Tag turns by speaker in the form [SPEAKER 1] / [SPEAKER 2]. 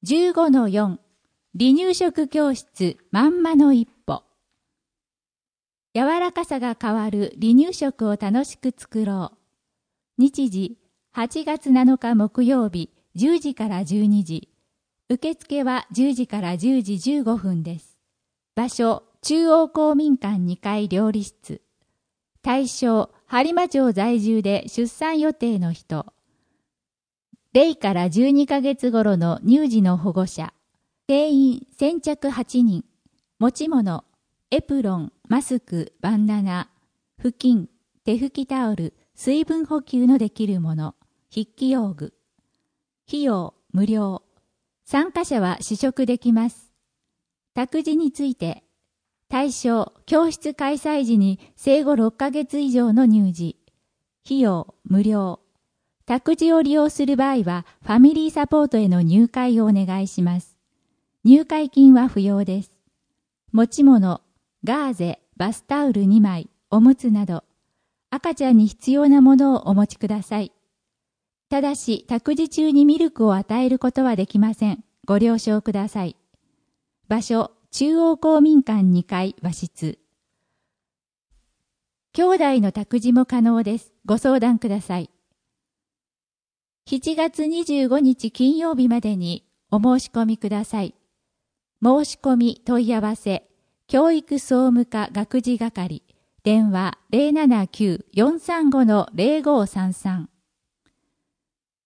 [SPEAKER 1] 15-4 離乳食教室まんまの一歩。柔らかさが変わる離乳食を楽しく作ろう。日時8月7日木曜日10時から12時。受付は10時から10時15分です。場所中央公民館2階料理室。対象播磨町在住で出産予定の人。0から12ヶ月頃の乳児の保護者。定員先着8人。持ち物、エプロン、マスク、バンダナ、布巾、手拭きタオル、水分補給のできるもの、筆記用具。費用無料。参加者は試食できます。託児について、対象、教室開催時に生後6ヶ月以上の乳児。費用無料。託児を利用する場合は、ファミリーサポートへの入会をお願いします。入会金は不要です。持ち物、ガーゼ、バスタオル2枚、おむつなど、赤ちゃんに必要なものをお持ちください。ただし、託児中にミルクを与えることはできません。ご了承ください。場所、中央公民館2階和室。兄弟の託児も可能です。ご相談ください。7月25日金曜日までにお申し込みください。申し込み問い合わせ、教育総務課学児係、電話 079-435-0533